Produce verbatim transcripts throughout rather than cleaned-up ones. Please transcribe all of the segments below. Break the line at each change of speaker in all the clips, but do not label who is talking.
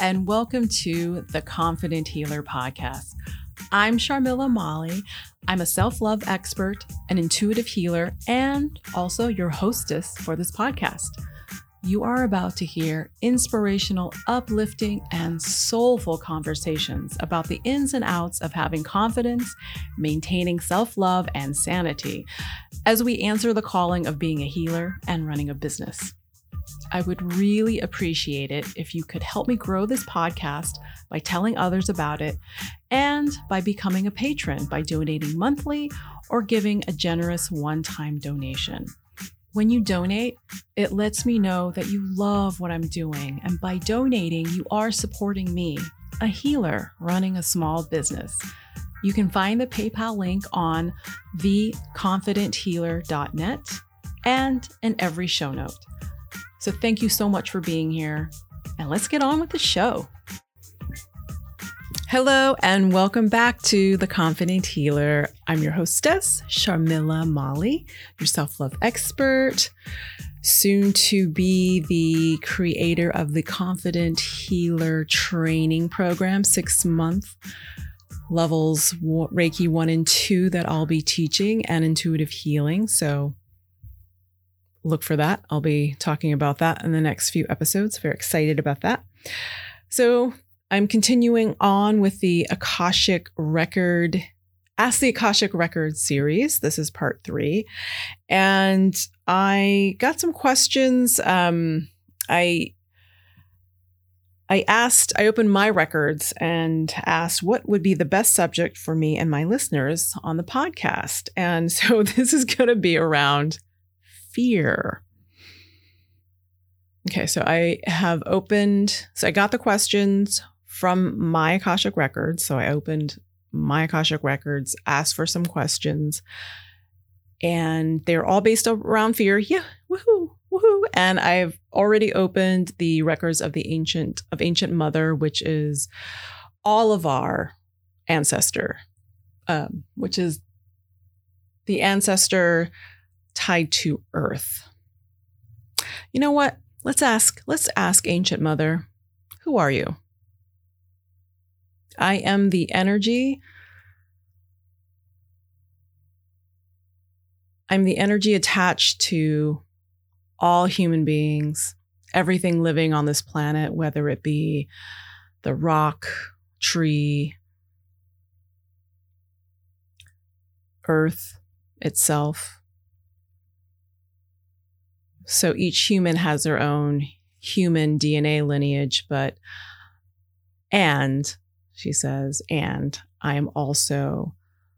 and welcome to the Confident Healer podcast. I'm Sharmila Mali. I'm a self-love expert, an intuitive healer, and also your hostess for this podcast. You are about to hear inspirational, uplifting, and soulful conversations about the ins and outs of having confidence, maintaining self-love, and sanity as we answer the calling of being a healer and running a business. I would really appreciate it if you could help me grow this podcast by telling others about it and by becoming a patron by donating monthly or giving a generous one-time donation. When you donate, it lets me know that you love what I'm doing, and by donating, you are supporting me, a healer running a small business. You can find the PayPal link on the confident healer dot net and in every show note. So thank you so much for being here, and let's get on with the show. Hello, and welcome back to The Confident Healer. I'm your hostess, Sharmila Mali, your self-love expert, soon to be the creator of the Confident Healer training program, six-month levels Reiki one and two that I'll be teaching, and intuitive healing. So look for that. I'll be talking about that in the next few episodes. Very excited about that. So I'm continuing on with the Akashic Record, Ask the Akashic Record series. This is part three. And I got some questions. Um, I I asked, I opened my records and asked what would be the best subject for me and my listeners on the podcast. And so this is going to be around fear. Okay, so I have opened, so I got the questions from my Akashic Records. So I opened my Akashic Records, asked for some questions, and they're all based around fear. Yeah, woohoo, woohoo. And I've already opened the records of the ancient, of Ancient Mother, which is all of our ancestor, um, which is the ancestor tied to Earth. You know what? Let's ask, let's ask Ancient Mother, who are you? I am the energy. I'm the energy attached to all human beings, everything living on this planet, whether it be the rock, tree, Earth itself. So each human has their own human D N A lineage, but, and she says, and I am also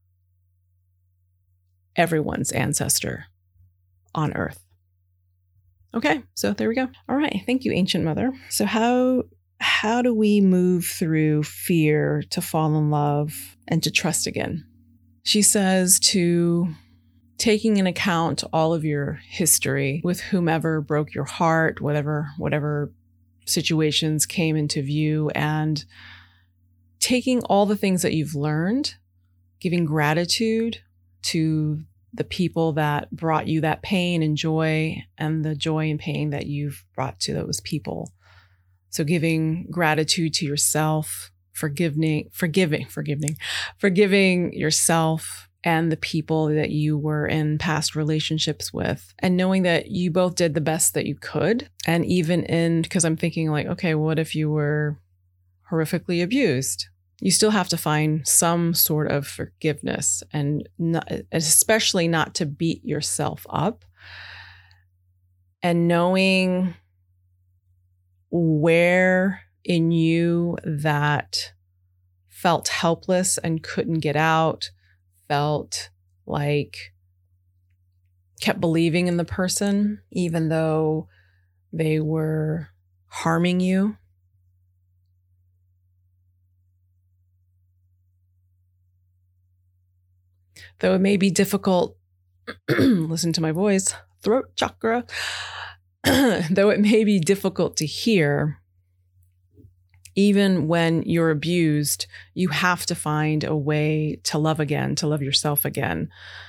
everyone's ancestor on Earth. Okay, so there we go. All right, thank you, Ancient Mother. So how, how do we move through fear to fall in love and to trust again? She says to taking into account all of your history with whomever broke your heart, whatever, whatever situations came into view, and taking all the things that you've learned, giving gratitude to the people that brought you that pain and joy, and the joy and pain that you've brought to those people. So giving gratitude to yourself, forgiving, forgiving, forgiving, forgiving yourself and the people that you were in past relationships with, and knowing that you both did the best that you could. And even in, because I'm thinking like, okay, what if you were horrifically abused? You still have to find some sort of forgiveness, and not, especially not to beat yourself up, and knowing where in you that felt helpless and couldn't get out, felt like kept believing in the person, even though they were harming you. Though it may be difficult, listen to my voice, throat chakra, though it may be difficult to hear, even when you're abused, you have to find a way to love again, to love yourself again,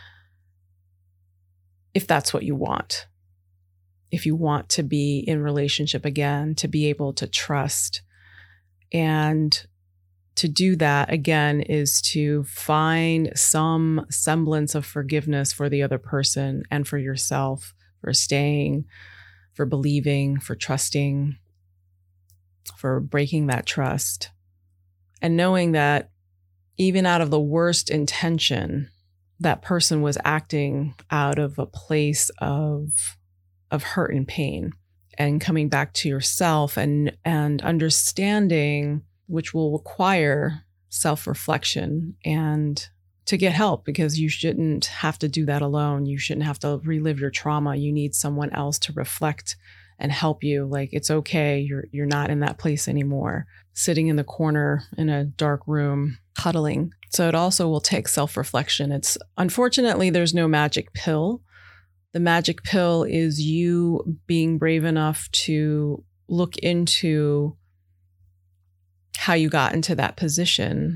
if that's what you want. If you want to be in relationship again, to be able to trust And to do that, again, is to find some semblance of forgiveness for the other person and for yourself, for staying, for believing, for trusting, for breaking that trust. And knowing that even out of the worst intention, that person was acting out of a place of, of hurt and pain. And coming back to yourself and, and understanding, which will require self-reflection and to get help, because you shouldn't have to do that alone. You shouldn't have to relive your trauma. You need someone else to reflect and help you. Like, it's okay. You're, you're not in that place anymore, sitting in the corner in a dark room, huddling. So it also will take self-reflection. It's unfortunately, there's no magic pill. The magic pill is you being brave enough to look into how you got into that position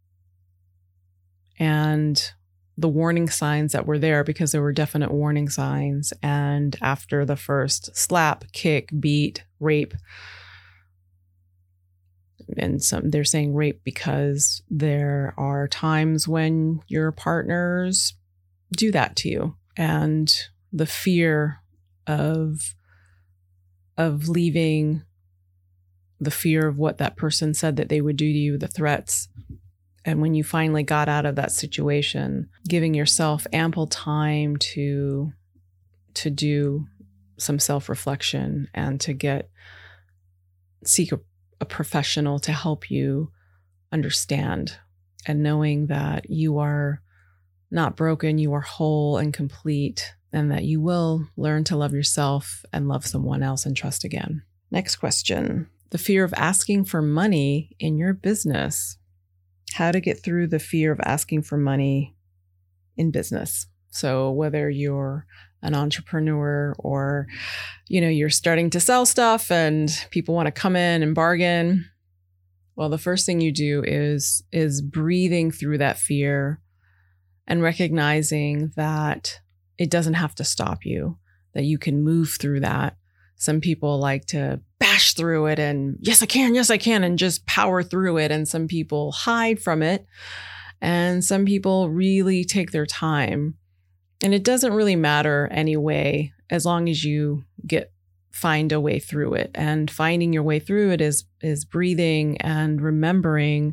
and the warning signs that were there, because there were definite warning signs. And after the first slap, kick, beat, rape, and some they're saying rape because there are times when your partners do that to you, and the fear of of leaving, the fear of what that person said that they would do to you, the threats. And when you finally got out of that situation, giving yourself ample time to to do some self-reflection and to get seek a, a professional to help you understand, and knowing that you are not broken, you are whole and complete, and that you will learn to love yourself and love someone else and trust again. Next question. The fear of asking for money in your business. How to get through the fear of asking for money in business. So whether you're an entrepreneur or, you know, you're starting to sell stuff and people want to come in and bargain. Well, the first thing you do is, is breathing through that fear and recognizing that it doesn't have to stop you, that you can move through that. Some people like to bash through it and yes, I can, yes, I can, and just power through it. And some people hide from it. And some people really take their time. And it doesn't really matter anyway, as long as you get find a way through it. And finding your way through it is, is breathing and remembering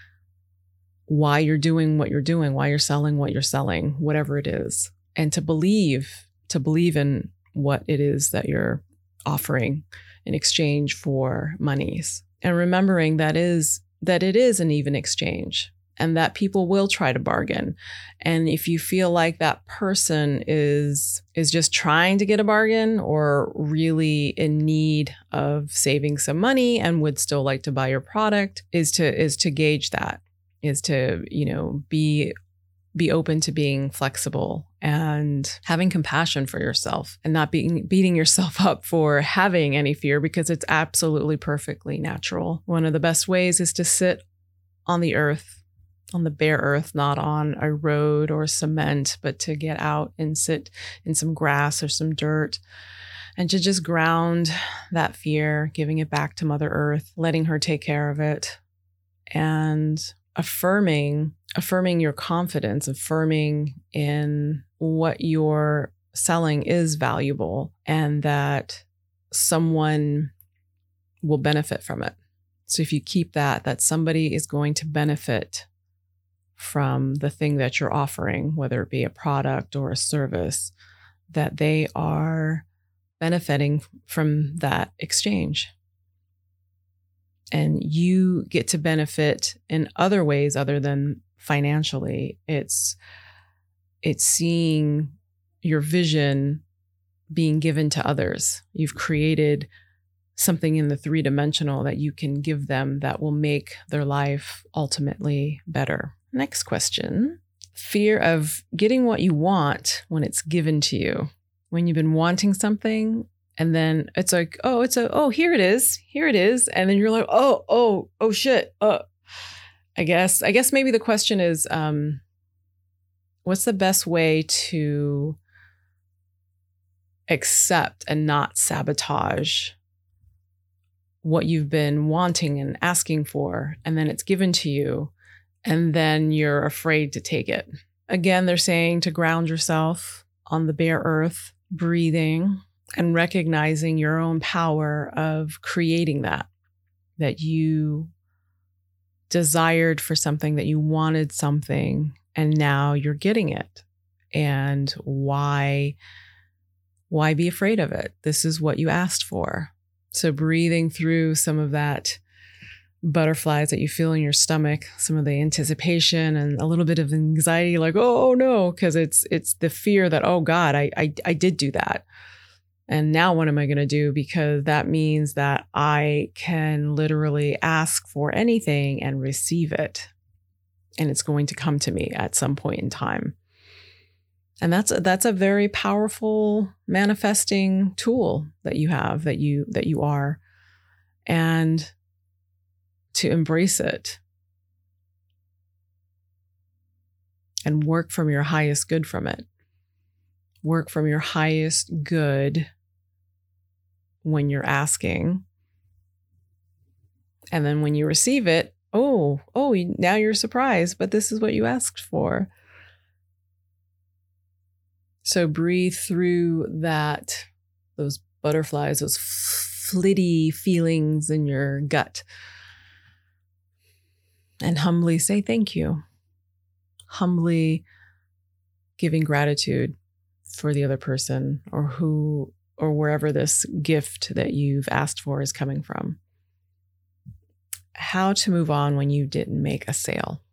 why you're doing what you're doing, why you're selling what you're selling, whatever it is. And to believe, to believe in what it is that you're offering in exchange for monies. And remembering that is that it is an even exchange and that people will try to bargain. And if you feel like that person is is just trying to get a bargain or really in need of saving some money and would still like to buy your product, is to is to gauge that, is to, you know, be be open to being flexible and having compassion for yourself and not being beating yourself up for having any fear, because it's absolutely perfectly natural. One of the best ways is to sit on the earth, on the bare earth, not on a road or cement, but to get out and sit in some grass or some dirt and to just ground that fear, giving it back to Mother Earth, letting her take care of it, and affirming affirming your confidence, affirming in what you're selling is valuable and that someone will benefit from it. So if you keep that, that somebody is going to benefit from the thing that you're offering, whether it be a product or a service, that they are benefiting from that exchange. And you get to benefit in other ways other than financially. It's it's seeing your vision being given to others. You've created something in the three-dimensional that you can give them that will make their life ultimately better. Next question. Fear of getting what you want when it's given to you. When you've been wanting something and then it's like, oh, it's a, oh, here it is. Here it is. And then you're like, oh, oh, oh shit. Uh, I guess, I guess maybe the question is, um, what's the best way to accept and not sabotage what you've been wanting and asking for, and then it's given to you, and then you're afraid to take it. Again, they're saying to ground yourself on the bare earth, breathing, and recognizing your own power of creating that, that you desired for something, that you wanted something, and now you're getting it. And why, why be afraid of it? This is what you asked for. So breathing through some of that butterflies that you feel in your stomach, some of the anticipation and a little bit of anxiety, like, oh no, because it's it's the fear that, oh God, I, I I did do that. And now what am I going to do? Because that means that I can literally ask for anything and receive it. And it's going to come to me at some point in time. And that's a, that's a very powerful manifesting tool that you have, that you that you are, and to embrace it and work from your highest good from it. Work from your highest good when you're asking, and then when you receive it, oh oh, now you're surprised, but this is what you asked for. So breathe through that, those butterflies, those flitty feelings in your gut, and humbly say thank you. Humbly giving gratitude for the other person, or who, or wherever this gift that you've asked for is coming from. How to move on when you didn't make a sale.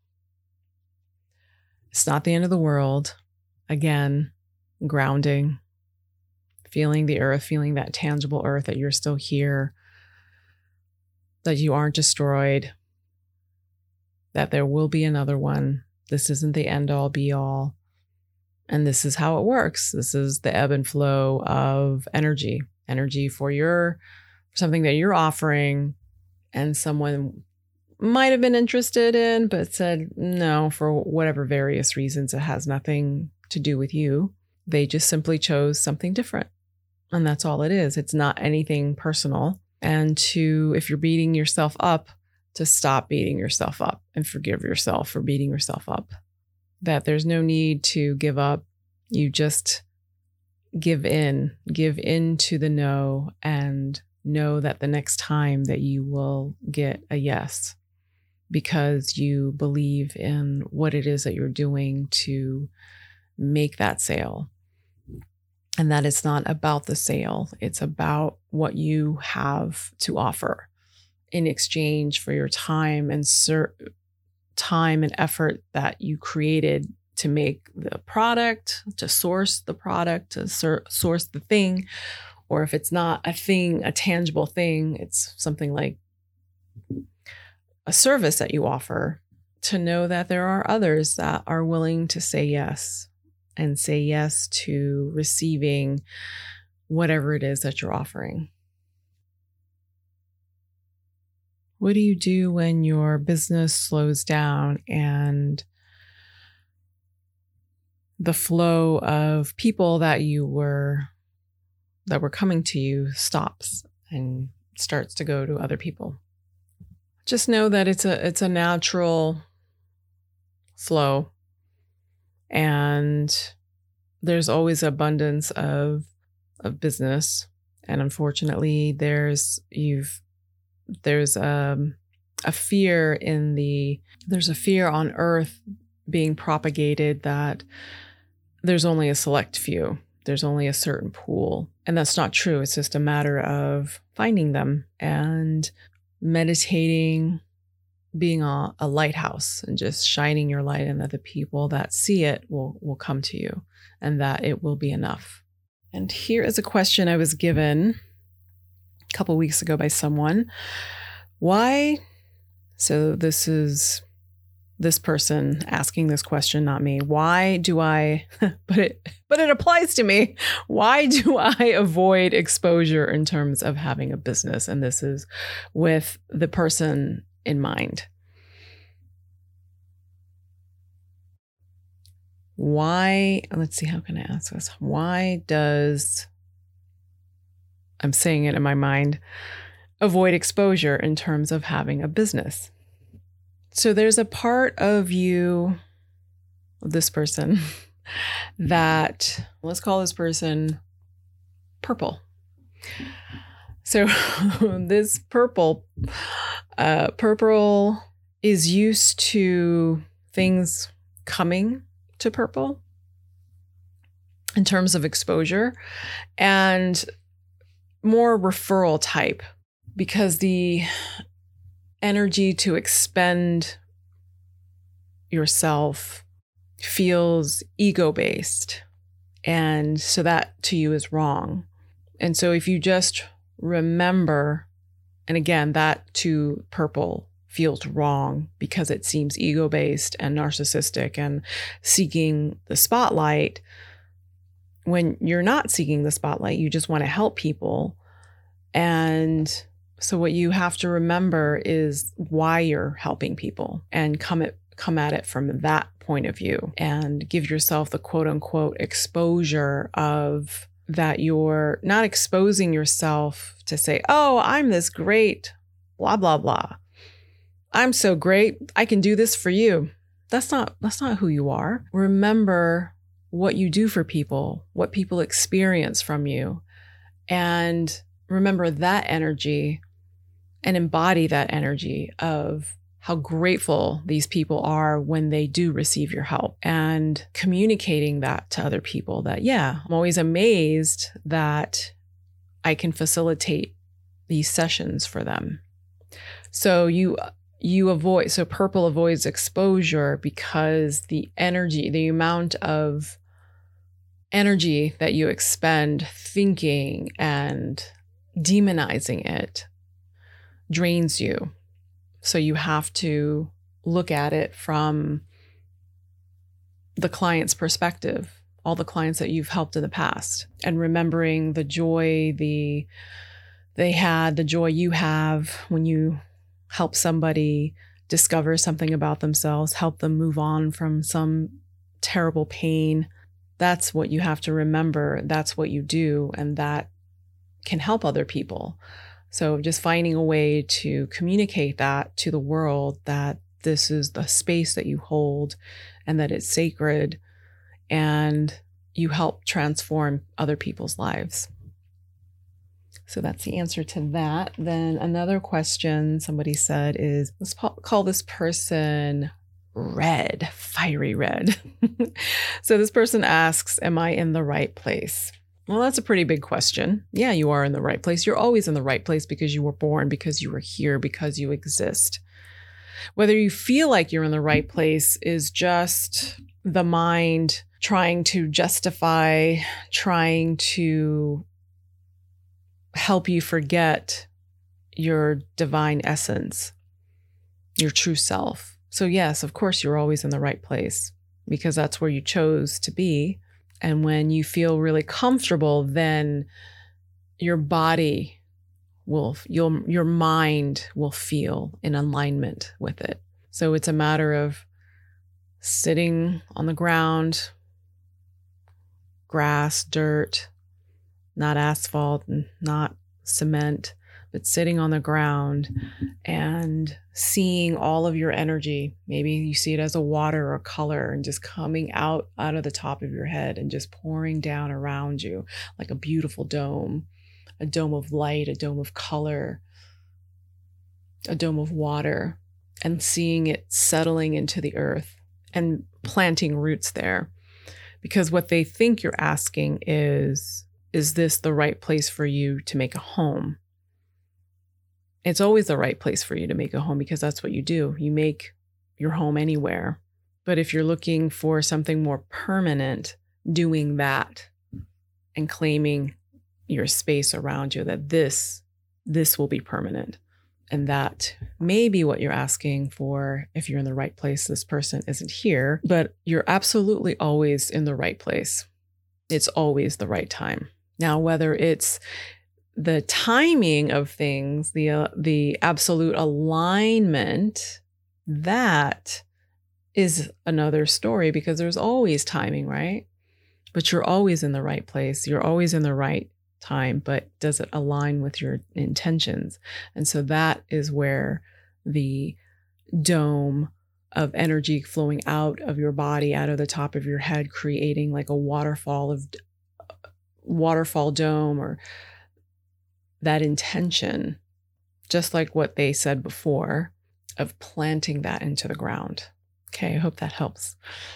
It's not the end of the world. Again, grounding, feeling the earth, feeling that tangible earth, that you're still here, that you aren't destroyed, that there will be another one. This isn't the end all be all. And this is how it works. This is the ebb and flow of energy, energy for your, for something that you're offering, and someone might have been interested in, but said no, for whatever various reasons. It has nothing to do with you. They just simply chose something different. And that's all it is. It's not anything personal. And to, if you're beating yourself up, to stop beating yourself up and forgive yourself for beating yourself up. That there's no need to give up. You just give in, give in to the no, and know that the next time that you will get a yes, because you believe in what it is that you're doing to make that sale. And that it's not about the sale. It's about what you have to offer in exchange for your time and ser- time and effort that you created to make the product, to source the product, to sur- source the thing. Or if it's not a thing, a tangible thing, it's something like a service that you offer, to know that there are others that are willing to say yes, and say yes to receiving whatever it is that you're offering. What do you do when your business slows down and the flow of people that you were, that were coming to you stops and starts to go to other people? Just know that it's a, it's a natural flow. And there's always abundance of of business. And unfortunately, there's you've there's um, a fear in the there's a fear on earth being propagated that there's only a select few. There's only a certain pool. And that's not true. It's just a matter of finding them and meditating, being a, a lighthouse, and just shining your light, and that the people that see it will, will come to you, and that it will be enough. And here is a question I was given a couple weeks ago by someone. Why? So this is this person asking this question, not me. Why do I, but it, but it applies to me. Why do I avoid exposure in terms of having a business? And this is with the person in mind. Why, let's see, how can I ask this? Why does, I'm saying it in my mind, avoid exposure in terms of having a business. So there's a part of you, this person, that, let's call this person purple. So this purple, uh, purple is used to things coming to purple in terms of exposure and more referral type, because the energy to expend yourself feels ego-based. And so that to you is wrong. And so if you just remember, and again, that to purple feels wrong because it seems ego-based and narcissistic and seeking the spotlight, when you're not seeking the spotlight, you just want to help people. And so what you have to remember is why you're helping people, and come at, come at it from that point of view, and give yourself the quote unquote exposure of that. You're not exposing yourself to say, oh, I'm this great, blah, blah, blah. I'm so great. I can do this for you. That's not, that's not who you are. Remember what you do for people, what people experience from you, and remember that energy and embody that energy of how grateful these people are when they do receive your help, and communicating that to other people that, yeah, I'm always amazed that I can facilitate these sessions for them. So you you avoid, so purple avoids exposure because the energy, the amount of energy that you expend thinking and demonizing it drains you. So you have to look at it from the client's perspective, all the clients that you've helped in the past, and remembering the joy the they had, the joy you have when you help somebody discover something about themselves, help them move on from some terrible pain. That's what you have to remember. That's what you do, and that can help other people. So just finding a way to communicate that to the world, that this is the space that you hold and that it's sacred, and you help transform other people's lives. So that's the answer to that. Then another question somebody said is, let's call this person red, fiery red. So this person asks, am I in the right place? Well, that's a pretty big question. Yeah, you are in the right place. You're always in the right place because you were born, because you were here, because you exist. Whether you feel like you're in the right place is just the mind trying to justify, trying to help you forget your divine essence, your true self. So yes, of course, you're always in the right place because that's where you chose to be. And when you feel really comfortable, then your body will, your, your mind will feel in alignment with it. So it's a matter of sitting on the ground, grass, dirt, not asphalt, not cement, but sitting on the ground and seeing all of your energy. Maybe you see it as a water or color, and just coming out out of the top of your head and just pouring down around you like a beautiful dome, a dome of light, a dome of color, a dome of water, and seeing it settling into the earth and planting roots there. Because what they think you're asking is, is this the right place for you to make a home? It's always the right place for you to make a home because that's what you do. You make your home anywhere. But if you're looking for something more permanent, doing that and claiming your space around you, that this, this will be permanent. And that may be what you're asking for if you're in the right place. This person isn't here, but you're absolutely always in the right place. It's always the right time. Now, whether it's the timing of things, the uh, the absolute alignment, that is another story, because there's always timing, right? But you're always in the right place. You're always in the right time, but does it align with your intentions? And so that is where the dome of energy flowing out of your body, out of the top of your head, creating like a waterfall of waterfall dome, or that intention, just like what they said before, of planting that into the ground. Okay, I hope that helps.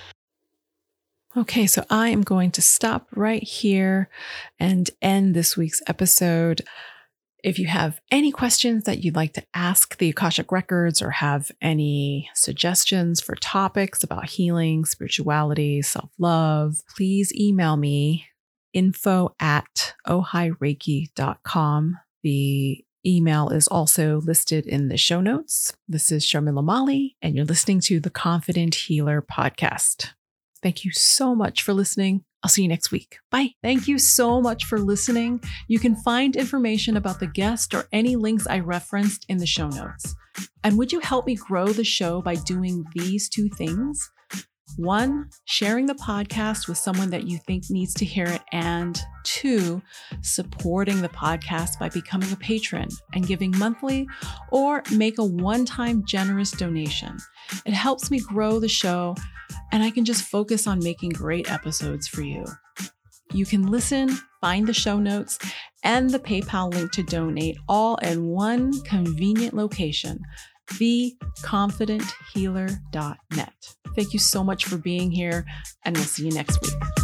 Okay, so I am going to stop right here and end this week's episode. If you have any questions that you'd like to ask the Akashic Records, or have any suggestions for topics about healing, spirituality, self-love, please email me, info at ohaireiki dot com. The email is also listed in the show notes. This is Sharmila Mali, and you're listening to the Confident Healer Podcast. Thank you so much for listening. I'll see you next week. Bye. Thank you so much for listening. You can find information about the guest or any links I referenced in the show notes. And would you help me grow the show by doing these two things? One, sharing the podcast with someone that you think needs to hear it. And two, supporting the podcast by becoming a patron and giving monthly, or make a one-time generous donation. It helps me grow the show, and I can just focus on making great episodes for you. You can listen, find the show notes, and the PayPal link to donate all in one convenient location, the confident healer dot net. Thank you so much for being here, and we'll see you next week.